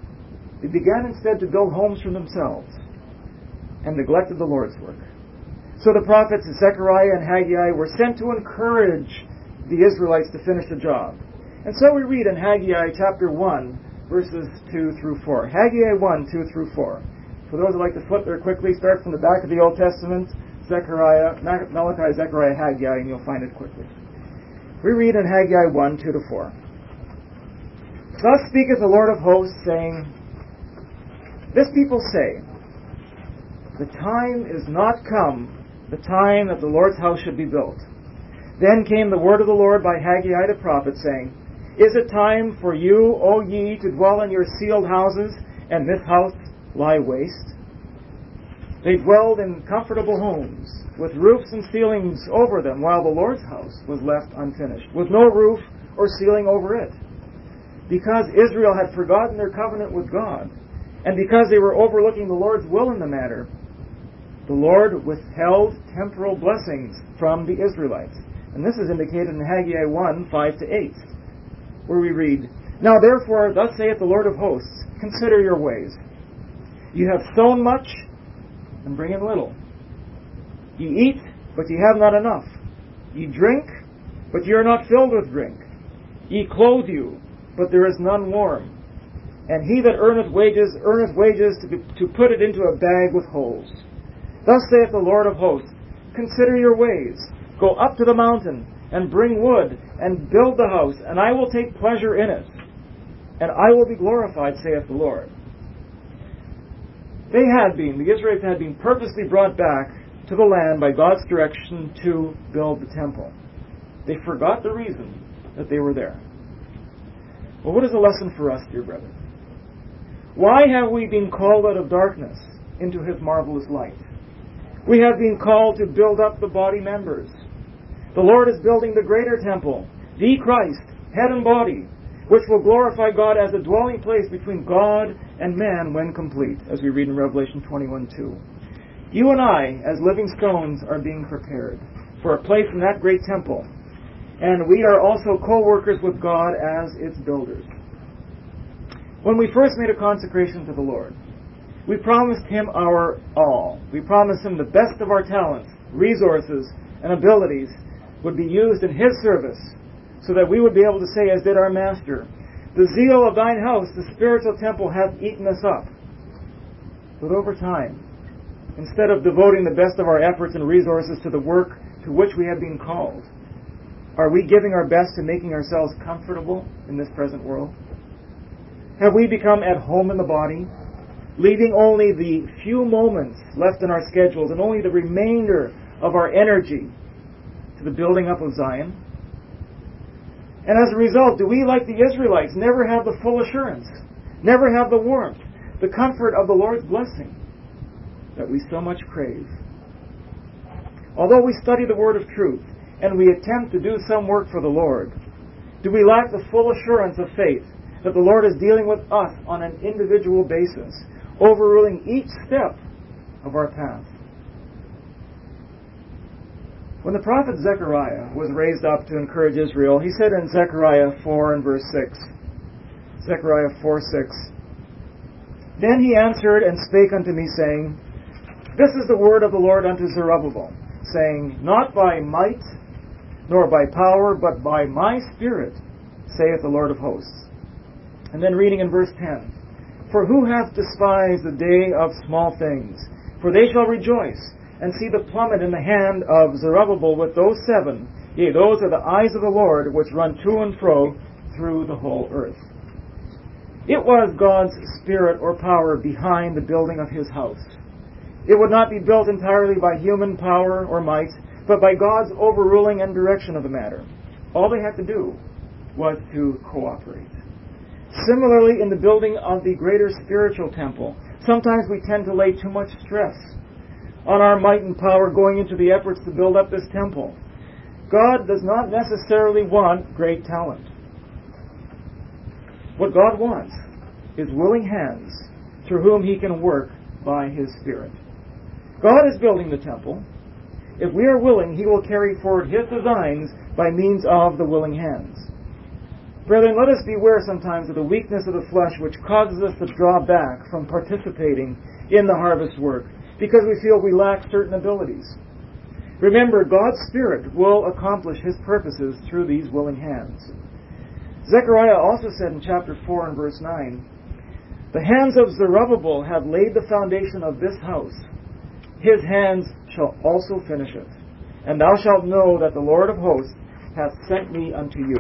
They began instead to build homes for themselves and neglected the Lord's work. So the prophets Zechariah and Haggai were sent to encourage the Israelites to finish the job. And so we read in Haggai chapter one, verses two through four. Haggai one, two through four. For those who like to flip there quickly, start from the back of the Old Testament, Zechariah, Malachi, Zechariah, Haggai, and you'll find it quickly. We read in Haggai one, two to four. Thus speaketh the Lord of hosts, saying, This people say, The time is not come, the time that the Lord's house should be built. Then came the word of the Lord by Haggai the prophet, saying, Is it time for you, O ye, to dwell in your sealed houses, and this house lie waste? They dwelled in comfortable homes, with roofs and ceilings over them, while the Lord's house was left unfinished, with no roof or ceiling over it. Because Israel had forgotten their covenant with God, and because they were overlooking the Lord's will in the matter, the Lord withheld temporal blessings from the Israelites. And this is indicated in Haggai one, five to eight, where we read, Now therefore, thus saith the Lord of hosts, Consider your ways. You have sown much, and bring in little. Ye eat, but ye have not enough. Ye drink, but ye are not filled with drink. Ye clothe you, but there is none warm. And he that earneth wages, earneth wages to, be, to put it into a bag with holes. Thus saith the Lord of hosts, Consider your ways. Go up to the mountain, and bring wood, and build the house, and I will take pleasure in it. And I will be glorified, saith the Lord. They had been, the Israelites had been purposely brought back to the land by God's direction to build the temple. They forgot the reason that they were there. Well, what is the lesson for us, dear brothers? Why have we been called out of darkness into His marvelous light? We have been called to build up the body members. The Lord is building the greater temple, the Christ, head and body, which will glorify God as a dwelling place between God and man when complete, as we read in Revelation twenty-one two. You and I, as living stones, are being prepared for a place in that great temple, and we are also co-workers with God as its builders. When we first made a consecration to the Lord, we promised Him our all. We promised Him the best of our talents, resources, and abilities would be used in His service, so that we would be able to say, as did our Master, The zeal of thine house, the spiritual temple, hath eaten us up. But over time, instead of devoting the best of our efforts and resources to the work to which we have been called, are we giving our best to making ourselves comfortable in this present world? Have we become at home in the body, leaving only the few moments left in our schedules and only the remainder of our energy to the building up of Zion? And as a result, do we, like the Israelites, never have the full assurance, never have the warmth, the comfort of the Lord's blessing that we so much crave? Although we study the Word of truth and we attempt to do some work for the Lord, do we lack the full assurance of faith that the Lord is dealing with us on an individual basis, overruling each step of our path? When the prophet Zechariah was raised up to encourage Israel, he said in Zechariah four and verse six, Zechariah four six, Then he answered and spake unto me, saying, This is the word of the Lord unto Zerubbabel, saying, Not by might, nor by power, but by my Spirit, saith the Lord of hosts. And then reading in verse ten, For who hath despised the day of small things? For they shall rejoice, and see the plummet in the hand of Zerubbabel with those seven, yea, those are the eyes of the Lord, which run to and fro through the whole earth. It was God's Spirit or power behind the building of His house. It would not be built entirely by human power or might, but by God's overruling and direction of the matter. All they had to do was to cooperate. Similarly, in the building of the greater spiritual temple, sometimes we tend to lay too much stress on our might and power going into the efforts to build up this temple. God does not necessarily want great talent. What God wants is willing hands through whom He can work by His Spirit. God is building the temple. If we are willing, He will carry forward His designs by means of the willing hands. Brethren, let us beware sometimes of the weakness of the flesh which causes us to draw back from participating in the harvest work, because we feel we lack certain abilities. Remember, God's Spirit will accomplish His purposes through these willing hands. Zechariah also said in chapter four and verse nine, "The hands of Zerubbabel have laid the foundation of this house. His hands shall also finish it. And thou shalt know that the Lord of hosts hath sent me unto you."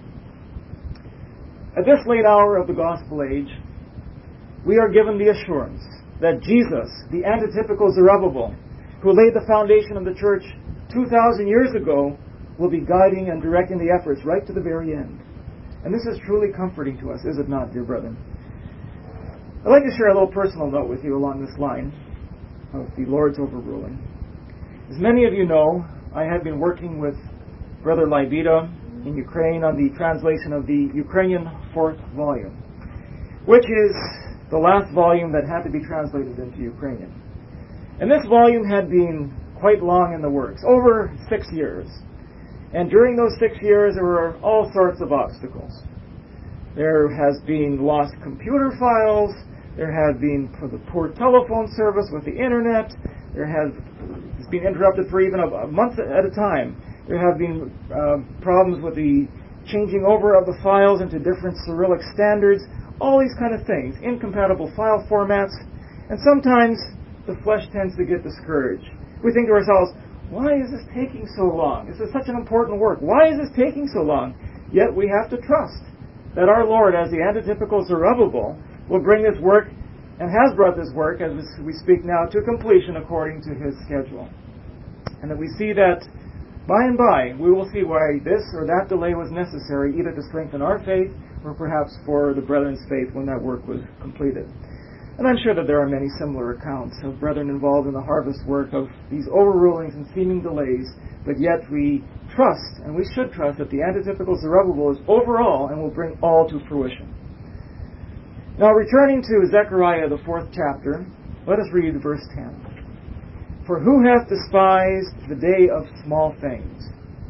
At this late hour of the gospel age, we are given the assurance that Jesus, the antitypical Zerubbabel, who laid the foundation of the church two thousand years ago, will be guiding and directing the efforts right to the very end. And this is truly comforting to us, is it not, dear brethren? I'd like to share a little personal note with you along this line of the Lord's overruling. As many of you know, I have been working with Brother Leibida in Ukraine on the translation of the Ukrainian fourth volume, which is the last volume that had to be translated into Ukrainian. And this volume had been quite long in the works, over six years. And during those six years, there were all sorts of obstacles. There has been lost computer files. There has been the poor telephone service with the internet. There has it's been interrupted for even a month at a time. There have been uh, problems with the changing over of the files into different Cyrillic standards. All these kind of things, incompatible file formats, and sometimes the flesh tends to get discouraged. We think to ourselves, why is this taking so long? This is such an important work. Why is this taking so long? Yet we have to trust that our Lord, as the antitypical Zerubbabel, will bring this work, and has brought this work, as we speak now, to completion according to His schedule. And that we see that by and by, we will see why this or that delay was necessary, either to strengthen our faith, or perhaps for the brethren's faith when that work was completed. And I'm sure that there are many similar accounts of brethren involved in the harvest work, of these overrulings and seeming delays, but yet we trust, and we should trust, that the antitypical Zerubbabel is overall and will bring all to fruition. Now, returning to Zechariah, the fourth chapter, let us read verse ten. "For who hath despised the day of small things?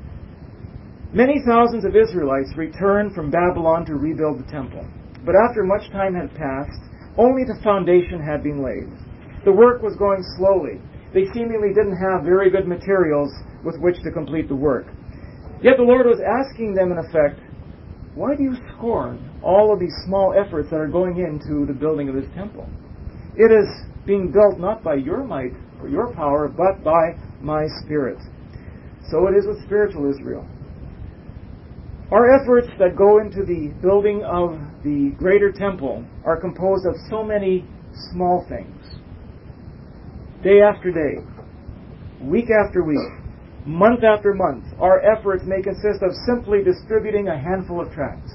Many thousands of Israelites returned from Babylon to rebuild the temple. But after much time had passed, only the foundation had been laid. The work was going slowly. They seemingly didn't have very good materials with which to complete the work. Yet the Lord was asking them, in effect, why do you scorn all of these small efforts that are going into the building of this temple? It is being built not by your might or your power, but by my Spirit. So it is with spiritual Israel. Our efforts that go into the building of the greater temple are composed of so many small things. Day after day, week after week, month after month, our efforts may consist of simply distributing a handful of tracts.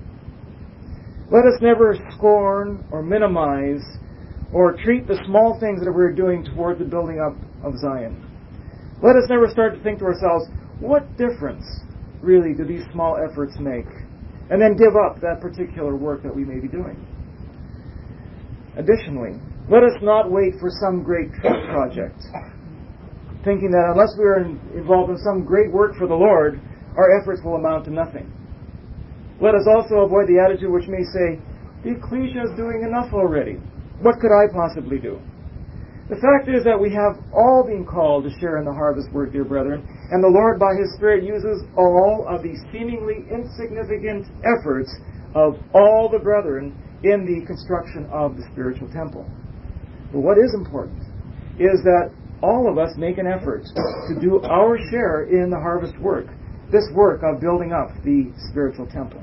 Let us never scorn or minimize or treat the small things that we're doing toward the building up of Zion. Let us never start to think to ourselves, what difference really do these small efforts make? And then give up that particular work that we may be doing. Additionally, let us not wait for some great project, thinking that unless we are involved in some great work for the Lord, our efforts will amount to nothing. Let us also avoid the attitude which may say, the ecclesia is doing enough already. What could I possibly do? The fact is that we have all been called to share in the harvest work, dear brethren, and the Lord by His Spirit uses all of the seemingly insignificant efforts of all the brethren in the construction of the spiritual temple. But what is important is that all of us make an effort to do our share in the harvest work, this work of building up the spiritual temple.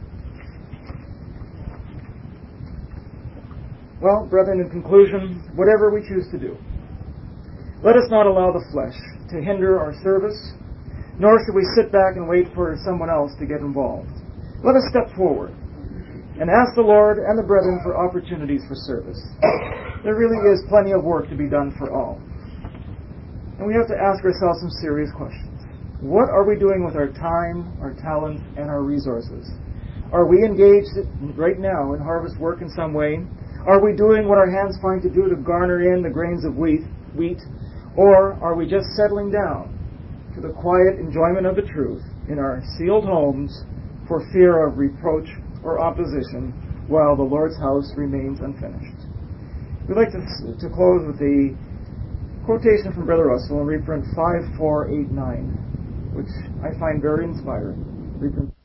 Well, brethren, in conclusion, whatever we choose to do, let us not allow the flesh to hinder our service, nor should we sit back and wait for someone else to get involved. Let us step forward and ask the Lord and the brethren for opportunities for service. There really is plenty of work to be done for all. And we have to ask ourselves some serious questions. What are we doing with our time, our talent, and our resources? Are we engaged right now in harvest work in some way? Are we doing what our hands find to do to garner in the grains of wheat, wheat, or are we just settling down to the quiet enjoyment of the truth in our sealed homes for fear of reproach or opposition while the Lord's house remains unfinished? We'd like to, to close with the quotation from Brother Russell in reprint five four eight nine, which I find very inspiring. Reprint